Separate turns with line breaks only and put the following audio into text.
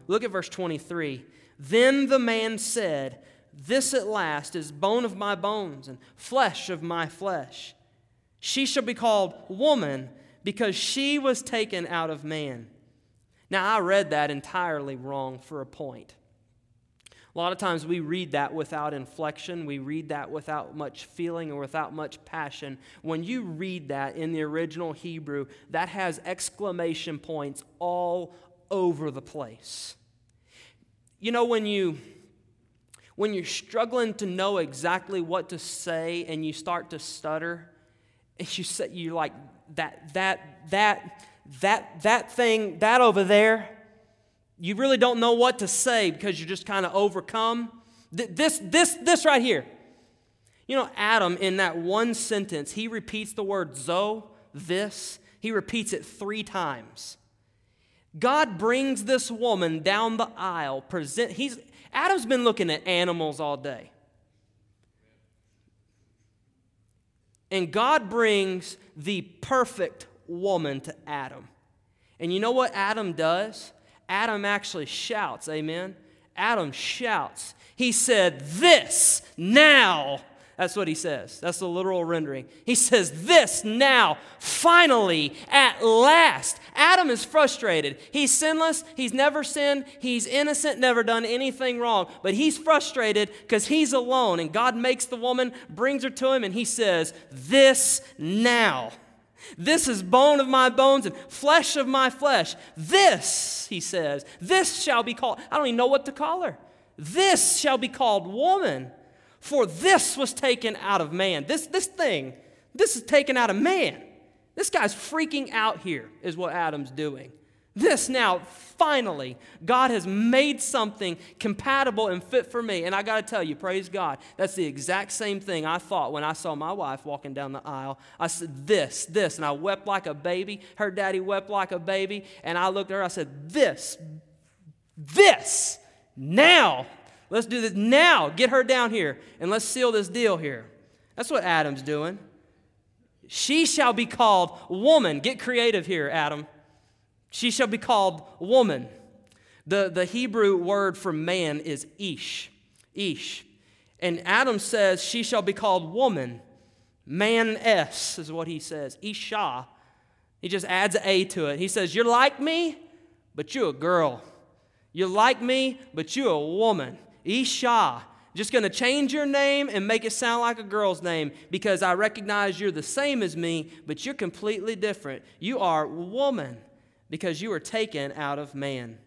Look at verse 23. Then the man said, "This at last is bone of my bones and flesh of my flesh. She shall be called woman because she was taken out of man." Now, I read that entirely wrong for a point. A lot of times we read that without inflection. We read that without much feeling or without much passion. When you read that in the original Hebrew, that has exclamation points all over the place. You know, when you're struggling to know exactly what to say and you start to stutter, and you're like, that thing, that over there, you really don't know what to say because you're just kind of overcome. This right here. You know, Adam, in that one sentence, he repeats the word zo, this. He repeats it 3 times. God brings this woman down the aisle. Adam's been looking at animals all day. And God brings the perfect woman to Adam. And you know what Adam does? Adam actually shouts, amen? Adam shouts. He said, "This now." That's what he says. That's the literal rendering. He says, "This now, finally, at last." Adam is frustrated. He's sinless. He's never sinned. He's innocent, never done anything wrong. But he's frustrated because he's alone. And God makes the woman, brings her to him, and he says, "This now. This is bone of my bones and flesh of my flesh. This," he says, "this shall be called," I don't even know what to call her. "This shall be called woman, for this was taken out of man." This is taken out of man. This guy's freaking out here is what Adam's doing. This now, finally, God has made something compatible and fit for me. And I got to tell you, praise God, that's the exact same thing I thought when I saw my wife walking down the aisle. I said, this, and I wept like a baby. Her daddy wept like a baby. And I looked at her, I said, this, now. Let's do this now. Get her down here, and let's seal this deal here. That's what Adam's doing. She shall be called woman. Get creative here, Adam. She shall be called woman. The Hebrew word for man is ish. And Adam says she shall be called woman. Man-es is what he says. Isha. He just adds an A to it. He says, "You're like me, but you're a girl. You're like me, but you're a woman. Isha. Just going to change your name and make it sound like a girl's name because I recognize you're the same as me, but you're completely different. You are woman because you are taken out of man."